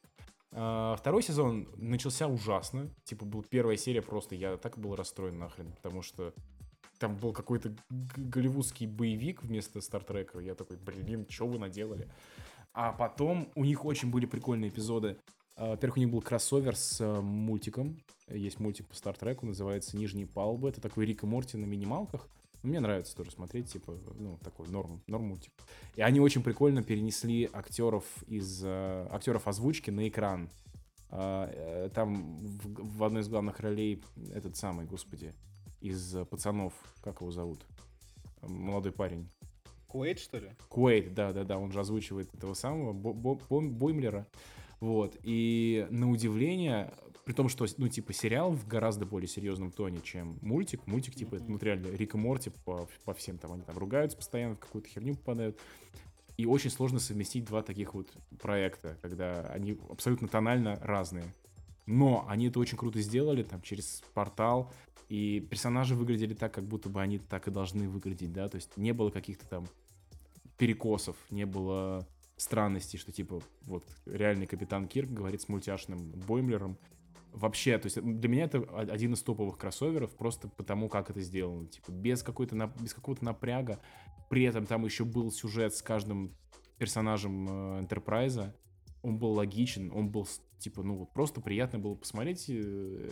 А, второй сезон начался ужасно. Типа, был первая серия просто, я так был расстроен нахрен, потому что там был какой-то г- голливудский боевик вместо Стартрека. Я такой, блин, что вы наделали? А потом у них очень были прикольные эпизоды. А, Во-первых, у них был кроссовер с э, мультиком. Есть мультик по Стартреку, называется «Нижние палубы». Это такой Рик и Морти на минималках. Мне нравится тоже смотреть, типа, ну, такой норм, норм мультик. И они очень прикольно перенесли актеров из э, актеров озвучки на экран. А, э, там в, в одной из главных ролей этот самый, господи, из э, пацанов, как его зовут? Молодой парень. Куэйд, что ли? Куэйд, да-да-да, он же озвучивает этого самого Бо- Бо- Бо- Боймлера. Вот, и на удивление, при том, что, ну, типа, сериал в гораздо более серьезном тоне, чем мультик. Мультик, типа, это, ну, реально Рик и Морти по, по всем там, они там ругаются постоянно, в какую-то херню попадают. И очень сложно совместить два таких вот проекта, когда они абсолютно тонально разные. Но они это очень круто сделали, там, через портал, и персонажи выглядели так, как будто бы они так и должны выглядеть, да, то есть не было каких-то там перекосов, не было странностей, что типа вот реальный капитан Кирк говорит с мультяшным Боймлером. Вообще, то есть для меня это один из топовых кроссоверов просто потому, как это сделано. Типа без, какой-то, нап- без какого-то напряга. При этом там еще был сюжет с каждым персонажем э, Энтерпрайза. Он был логичен, он был с- типа, ну вот просто приятно было посмотреть э,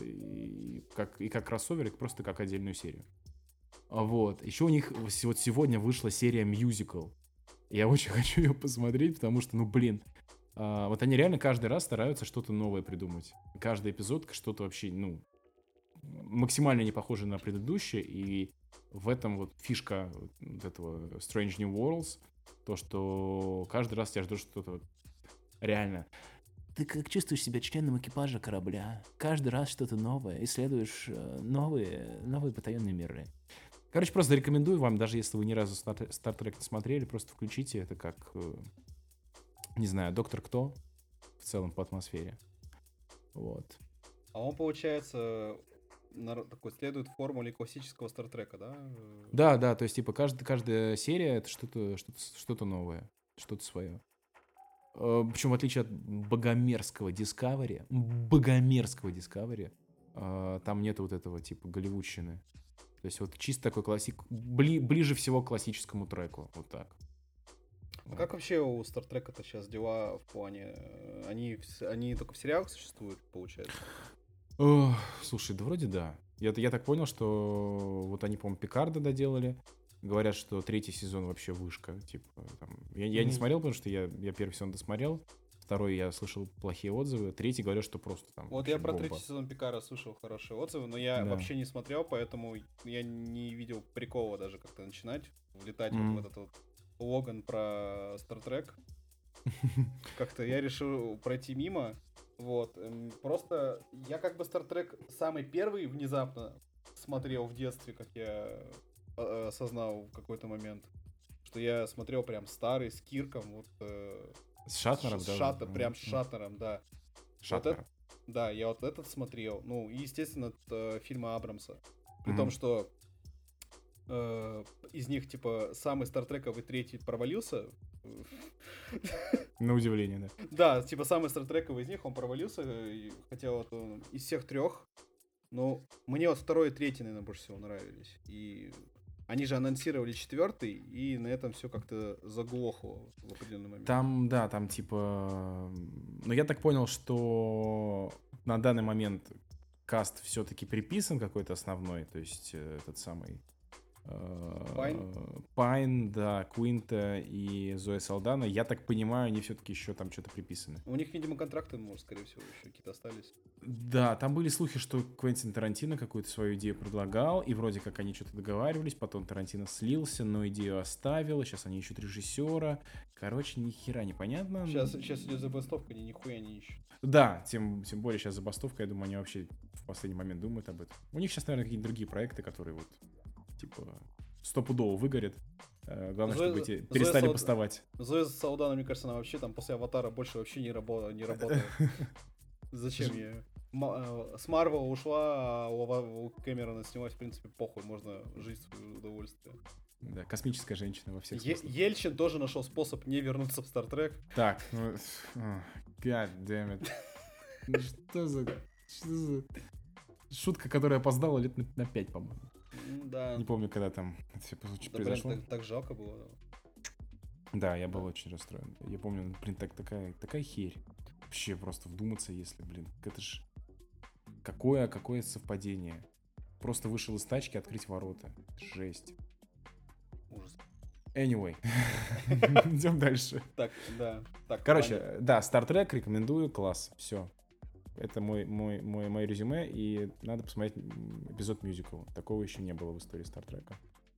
и как, и как кроссовер, и просто как отдельную серию. А Вот. Еще у них вот сегодня вышла серия мюзикл. Я очень хочу ее посмотреть, потому что, ну, блин, а, вот они реально каждый раз стараются что-то новое придумать. Каждый эпизод что-то вообще, ну, максимально не похоже на предыдущее, и в этом вот фишка вот этого Strange New Worlds, то, что каждый раз тебя ждет что-то вот реально. Ты как чувствуешь себя членом экипажа корабля? Каждый раз что-то новое, исследуешь э, новые, новые потаенные миры. Короче, просто рекомендую вам, даже если вы ни разу Стар- Стартрек не смотрели, просто включите это как, э, не знаю, Доктор Кто в целом по атмосфере. Вот. А он, получается, на- такой следует формуле классического Стартрека, да? Да, да, то есть, типа, каждая, каждая серия это что-то, что-то, что-то новое, что-то свое. Причем, в отличие от богомерзкого Discovery, богомерзкого Discovery, э, там нет вот этого, типа, голливудщины. То есть, вот чисто такой классик, бли- ближе всего к классическому треку, вот так. А как вообще у Стартрека-то сейчас дела в плане... э, Они, в- они только в сериалах существуют, получается? Ох, слушай, да вроде да. Я, я так понял, что вот они, по-моему, Пикарда доделали. Говорят, что третий сезон вообще вышка. Типа, там, я, я не Мгм. смотрел, потому что я, я первый сезон досмотрел. Второй я слышал плохие отзывы. Третий говорят, что просто там Вот вообще я про бомба. третий сезон Пикара слышал хорошие отзывы, но я Да. вообще не смотрел, поэтому я не видел прикола даже как-то начинать, влетать вот Мгм. в этот вот логан про Стартрек. Как-то я решил пройти мимо. Вот. эм, Просто я как бы Стартрек самый первый внезапно смотрел в детстве, как я э, осознал в какой-то момент. Что я смотрел прям старый, с Кирком, вот э, С с, Шатнером, Ш- с да? Шатта- Мгм. прям с Шаттером, да. Вот Шатнером. это, да, я вот этот смотрел. Ну, и, естественно, т- фильмы Абрамса. При Мгм. том, что э, из них, типа, самый стартрековый третий провалился. На удивление, да. Да, типа, самый стартрековый из них, он провалился. и Хотя вот он из всех трех. Ну, мне вот второй и третий, наверное, больше всего нравились. И они же анонсировали четвертый, и на этом все как-то заглохло в определенный момент. Там, да, там типа... Ну, я так понял, что на данный момент каст все-таки приписан какой-то основной, то есть э, этот самый... э, Пайн? Пайн, да, Куинта и Зоя Салдана. Я так понимаю, они все-таки еще там что-то приписаны. У них, видимо, контракты, может, скорее всего, еще какие-то остались. Да, там были слухи, что Квентин Тарантино какую-то свою идею предлагал, и вроде как они что-то договаривались, потом Тарантино слился, но идею оставил, сейчас они ищут режиссера. Короче, ни хера непонятно. Сейчас, сейчас идет забастовка, они нихуя не ищут. Да, тем, тем более сейчас забастовка, я думаю, они вообще в последний момент думают об этом. У них сейчас, наверное, какие-то другие проекты, которые вот, типа, стопудово выгорят. Э, Главное, Зоя- чтобы эти Зоя перестали Салд- бастовать. Зоя Салдана, мне кажется, она вообще там после Аватара больше вообще не, рабо- не работает. Зачем ей? Ма- э, С Марвел ушла, а у Ава- у Кэмерона снялась, в принципе, похуй, можно жить в свое удовольствие. Да, космическая женщина во всех Е- смыслах. Ельчин тоже нашел способ не вернуться в Стартрек. Так, ну, ах, god damn it. Ну что за... Что за... Шутка, которая опоздала лет на, на пять, по-моему. Да. Не помню, когда там это все Да, блин, произошло. так, так жалко было. Да, я был очень расстроен. Я помню, блин, так, такая, такая херь. Вообще просто вдуматься, если, блин, это ж... Какое, какое совпадение. Просто вышел из тачки, открыть ворота. Жесть. Ужас. Anyway. Идем дальше. Так, да. Так, Короче, Ваня. да, Star Trek рекомендую, класс. Все. Это мой, мой, мой, мое резюме, и надо посмотреть эпизод мюзикл. Такого еще не было в истории Star Trek.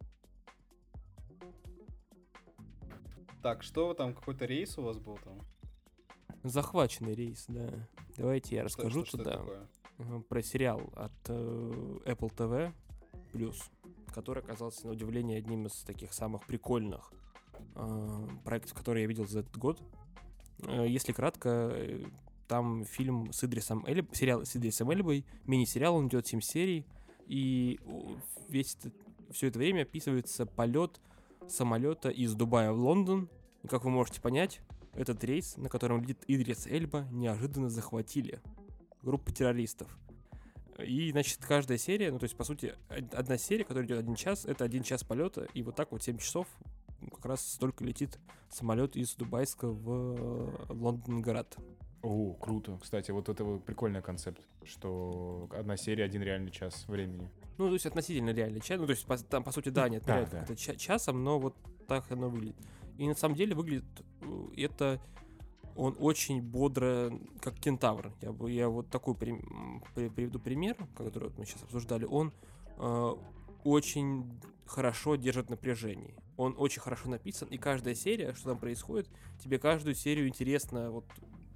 Так, что там, какой-то рейс у вас был там? Захваченный рейс, да. Давайте я Что- расскажу что, что это тогда такое? э, про сериал от э, Apple ти ви Plus, который оказался, на удивление, одним из таких самых прикольных э, проектов, которые я видел за этот год. Э, если кратко, э, там фильм с Идрисом Эльбой, сериал с Идрисом Эльбой, мини-сериал, он идет семь серий, и о, весь это, все это время описывается полет самолета из Дубая в Лондон. И, как вы можете понять, этот рейс, на котором летит Идрис Эльба, неожиданно захватили группу террористов. И, значит, каждая серия, ну, то есть, по сути, од- одна серия, которая идет один час, это один час полета, и вот так вот семь часов ну, как раз столько летит самолет из Дубайска в э, Лондонград. О, круто. Кстати, вот это вот прикольный концепт, что одна серия, один реальный час времени. Ну, то есть, относительно реальный час. Ну, то есть, по, там, по сути, да, они отмеряют Да, да. как-то ча- часом, но вот так оно выглядит. И на самом деле выглядит э, это... Он очень бодро, как кентавр. Я, бы- я вот такой прим- при- приведу пример, который вот мы сейчас обсуждали. Он э, очень хорошо держит напряжение. Он очень хорошо написан, и каждая серия, что там происходит, тебе каждую серию интересно, вот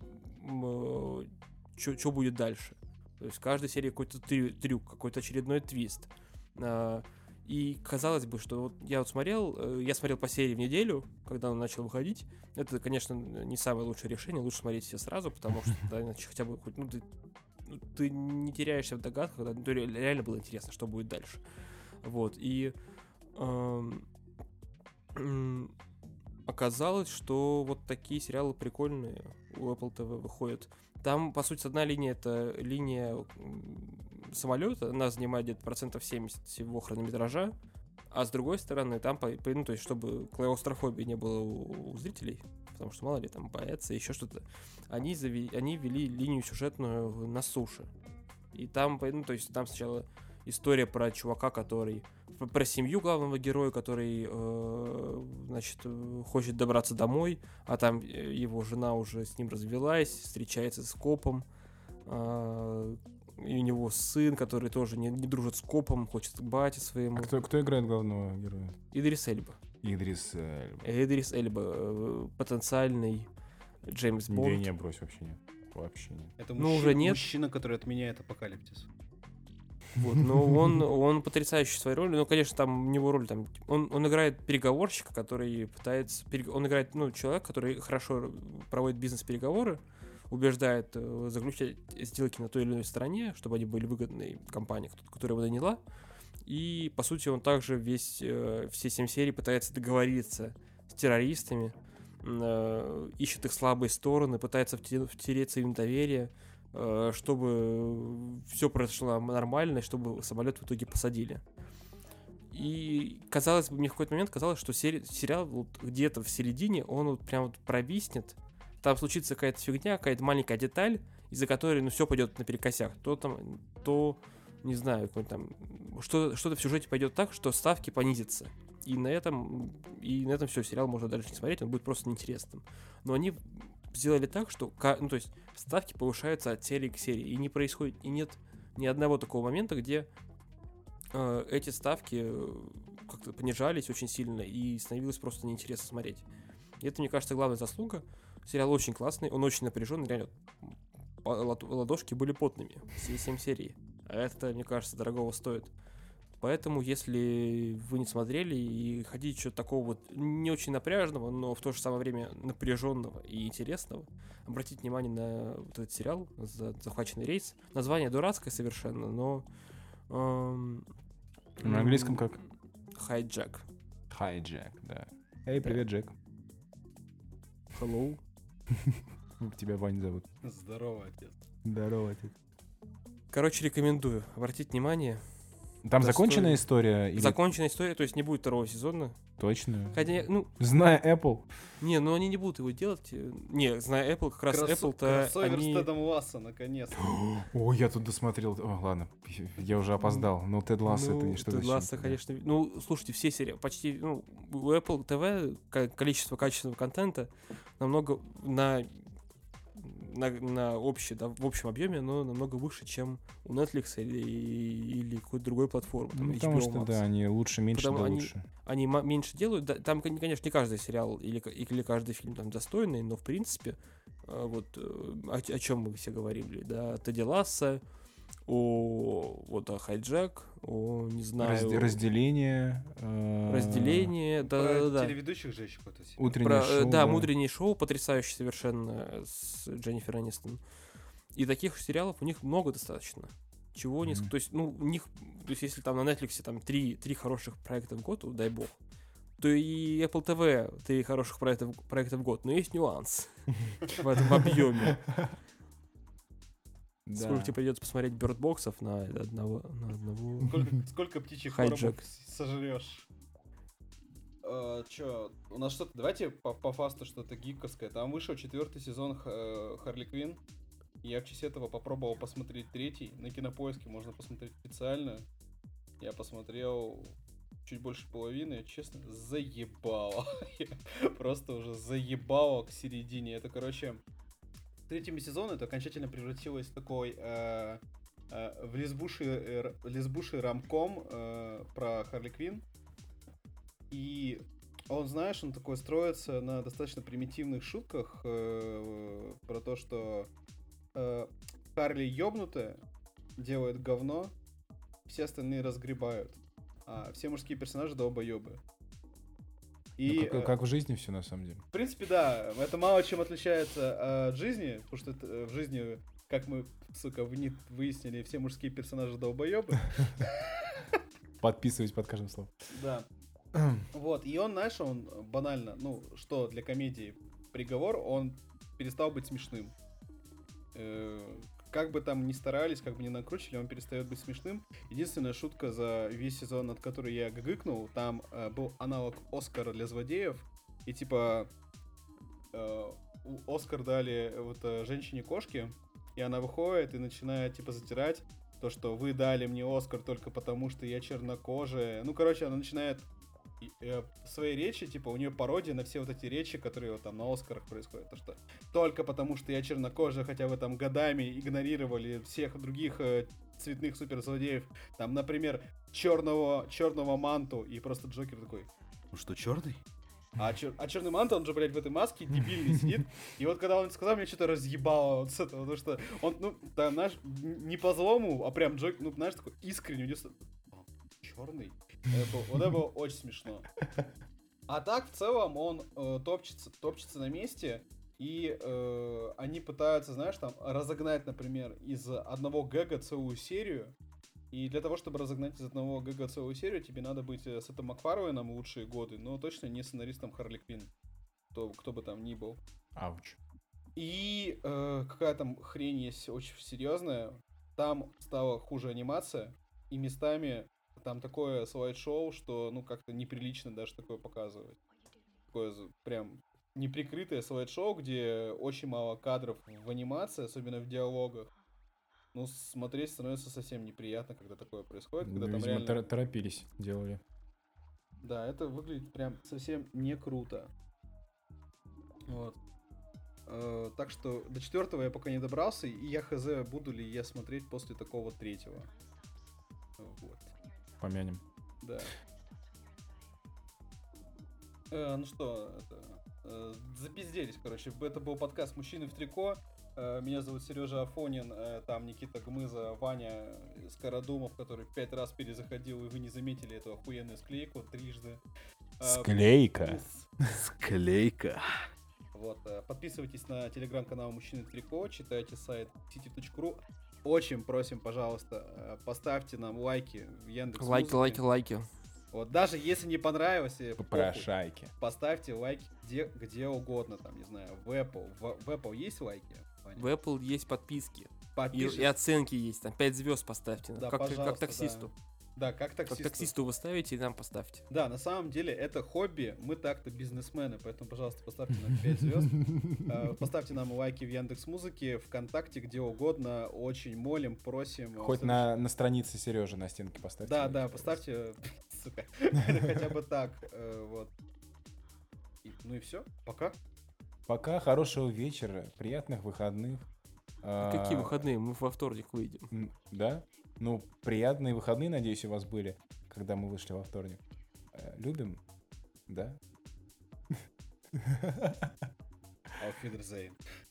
что будет дальше. То есть в каждой серии какой-то трю- трюк, какой-то очередной твист. А, И казалось бы, что вот я вот смотрел, э, я смотрел по серии в неделю, когда он начал выходить. Это, конечно, не самое лучшее решение, лучше смотреть все сразу, потому что да, иначе хотя бы хоть, ну, ты, ну, ты не теряешься в догадках, когда ну, то ре- реально было интересно, что будет дальше. Вот, и эм, м, оказалось, что вот такие сериалы прикольные у Apple ти ви выходят. Там, по сути, одна линия — это линия самолета, она занимает где-то процентов семьдесят всего хронометража, а с другой стороны, там, по, по- ну, то есть, чтобы клаустрофобии не было у, у зрителей, потому что, мало ли, там боятся, еще что-то, они, зави, они вели линию сюжетную на суше. И там, по- ну, то есть, там сначала история про чувака, который... Про, про семью главного героя, который, э, значит, э, хочет добраться домой, а там э, его жена уже с ним развелась, встречается с копом, а, и у него сын, который тоже не, не дружит с копом, хочет к бате своему. А кто, кто играет главного героя? Идрис Эльба. Идрис Эльба. Идрис Эльба, э, потенциальный Джеймс Бонд. Нигде не брось, вообще нет. Вообще нет. Это Ну, мужчина, уже нет. мужчина, который отменяет апокалипсис. Вот, но он, он потрясающий в своей роли. Ну, конечно, там у него роль там. Он, он играет переговорщика, который пытается. перег- Он играет, ну, человек, который хорошо проводит бизнес-переговоры, убеждает э, заключать сделки на той или иной стороне, чтобы они были выгодны компании, кто- которая его наняла. И, по сути, он также весь, э, все семь серий пытается договориться с террористами, э, ищет их слабые стороны, пытается вте- втереться им в доверие, э, чтобы все произошло нормально, и чтобы самолет в итоге посадили. И казалось бы, мне в какой-то момент казалось, что сери- сериал вот где-то в середине, он вот прям вот провиснет, там случится какая-то фигня, какая-то маленькая деталь, из-за которой, ну, все пойдет наперекосяк. То там, то, не знаю, какой там, что, что-то в сюжете пойдет так, что ставки понизятся. И на этом, и на этом все, сериал можно дальше не смотреть, он будет просто неинтересным. Но они сделали так, что, ка- ну, то есть, ставки повышаются от серии к серии, и не происходит, и нет ни одного такого момента, где э, эти ставки э, как-то понижались очень сильно, и становилось просто неинтересно смотреть. И это, мне кажется, главная заслуга. Сериал очень классный, он очень напряженный, реально, по- лад- ладошки были потными, все семь серий. А это, мне кажется, дорогого стоит. Поэтому, если вы не смотрели и хотите чего-то такого вот не очень напряженного, но в то же самое время напряженного и интересного, обратите внимание на вот этот сериал «За- «Захваченный рейс». Название дурацкое совершенно, но... эм, На английском как? Хайджак. Hi, Джек, да. Эй, привет, Джек. Hello. Тебя Вань зовут. Здорово, отец. Здорово, тетя. Короче, рекомендую обратить внимание. Там Да законченная что- история? Или Законченная история, то есть не будет второго сезона. точно? Хотя, ну, Зная Apple. не, ну они не будут его делать. э, Не, зная Apple, как раз Кросс- Apple-то Кроссовер они... с Тедом Лассо, наконец-то. Ой, я тут досмотрел. О, ладно, я уже опоздал. Но Тед Лассо Ну, это что-то Тед с Лассо, чем-то, да. конечно. Ну, слушайте, все серии, почти, ну, у Apple ти ви ко- количество качественного контента намного на, на, на общий, да, в общем объеме, но намного выше, чем у Netflix или, или какой-то другой платформы. Там, Ну, эйч би потому о что, Max. да, они лучше, меньше, Потому да они- лучше. Они ма- меньше делают. Да, там, кон- конечно, не каждый сериал или, ка- или каждый фильм там достойный, но, в принципе, э, вот э, о, о чем мы все говорили, да, Тедди Лассо, о, вот, о Хайджек, о, не знаю... Разде- разделение. э, Разделение, Про да-да-да. телеведущих же еще какой-то сериал. Утреннее Про, э, шоу. да, «Мудренее шоу», потрясающее совершенно, с Дженнифер Энистон. И таких сериалов у них много достаточно. Чего не... Мгм. То есть, ну, у них... То есть, если там на Netflix там три, три хороших проекта в год, то дай бог, то и Apple ти ви три хороших проекта, в- проекта в год. Но есть нюанс в этом объеме. Да. Сколько тебе придется посмотреть бёрдбоксов на одного... На одного... Сколько, сколько птичьих Хайджек. коробов сожрешь? Э, чё, у нас что-то, давайте по, по фасту что-то гиковское. Там вышел четвертый сезон Х- Харли Квинн. Я в честь этого попробовал посмотреть третий. На Кинопоиске можно посмотреть специально. Я посмотрел чуть больше половины, честно, заебало. Просто уже заебало к середине. Это, короче, к третьему сезону это окончательно превратилось в такой э, э, в лесбуший, э, лесбуший рамком э, про Харли Квинн. И он, знаешь, он такой строится на достаточно примитивных шутках э, про то, что э, Харли ёбнутая, делает говно, все остальные разгребают, а все мужские персонажи долбоёбы. И, Ну, как, э, как в жизни все на самом деле. в принципе, да, это мало чем отличается от жизни, потому что это, э, в жизни, как мы, сука, в НИТ выяснили, все мужские персонажи долбоёбы. Подписываюсь под каждым словом. Да. Вот, и он, знаешь, он банально, ну, что для комедии приговор, он перестал быть смешным. Э, Как бы там ни старались, как бы ни накручивали, он перестает быть смешным. Единственная шутка за весь сезон, над которой я гыгыкнул, там э, был аналог Оскара для злодеев. И типа э, у- Оскар дали вот э, женщине-кошке, и она выходит и начинает типа затирать то, что вы дали мне Оскар только потому, что я чернокожая. Ну, короче, она начинает и, э, в своей речи, типа, у нее пародия на все вот эти речи, которые вот там на Оскарах происходят. То, что только потому, что я чернокожая, хотя вы там годами игнорировали всех других э, цветных суперзлодеев. Там, например, черного, черного манту, и просто Джокер такой, ну что, черный? А, чер- а черный манта, он же, блядь, в этой маске дебильный сидит. И вот когда он это сказал, меня что-то разъебало вот с этого, потому что он, ну, да, знаешь, н- не по злому, а прям Джокер, ну, знаешь, такой искренне удивился. Черный? Это было- вот это было очень смешно. А так, в целом, он э, топчется, топчется на месте, и э, они пытаются, знаешь, там, разогнать, например, из одного гэга целую серию. И для того, чтобы разогнать из одного гэга целую серию, тебе надо быть э, Сетом Макфарленом в лучшие годы, но точно не сценаристом Харли Квинн, кто, кто бы там ни был. Ауч. И э, какая там хрень есть очень серьезная. Там стала хуже анимация, и местами там такое слайд-шоу, что, ну, как-то неприлично даже такое показывать. Такое з- прям неприкрытое слайд-шоу, где очень мало кадров в анимации, особенно в диалогах. Ну, смотреть становится совсем неприятно, когда такое происходит, когда там Видимо, реально... тор- торопились, делали. Да, это выглядит прям совсем не круто. Вот. Э, так что до четвертого я пока не добрался, и я хз, буду ли я смотреть после такого третьего. Вот. Помянем. Да. Э, ну что, это, э, запизделись, короче. Это был подкаст «Мужчины в трико». Э, меня зовут Сережа Афонин, э, там Никита Гмыза, Ваня Скородумов, который пять раз перезаходил, и вы не заметили эту охуенную склейку трижды. Э, Склейка. Склейка. Вот, э, подписывайтесь на телеграм-канал «Мужчины в трико», читайте сайт сити точка ру. Очень просим, пожалуйста, э, поставьте нам лайки в Яндекс.Музыке. Лайки, лайки, лайки. Вот, даже если не понравилось, э, похуй, Попрошайки. поставьте лайки где, где угодно, там, не знаю, в Apple. В, в Apple есть лайки? Ваня? В Apple есть подписки. И, Подпишись. и оценки есть, там пять звезд поставьте. Да, как, как пожалуйста, таксисту. Да, как Как таксисту. таксисту вы ставите, и нам поставьте. Да, на самом деле это хобби, мы так-то бизнесмены, поэтому, пожалуйста, поставьте нам пять звезд. Э, Поставьте нам лайки в Яндекс.Музыке, ВКонтакте, где угодно. Очень молим, просим. Хоть на, на странице Сережи на стенке поставьте. Да, лайк, да, пожалуйста. поставьте, сука, хотя бы так, э, вот. И- Ну и все, пока. Пока, хорошего вечера, приятных выходных. А какие А, выходные? Мы во вторник выйдем. м, Да? Ну, приятные выходные, надеюсь, у вас были, когда мы вышли во вторник. Э, Любим? Да? Auf Wiedersehen.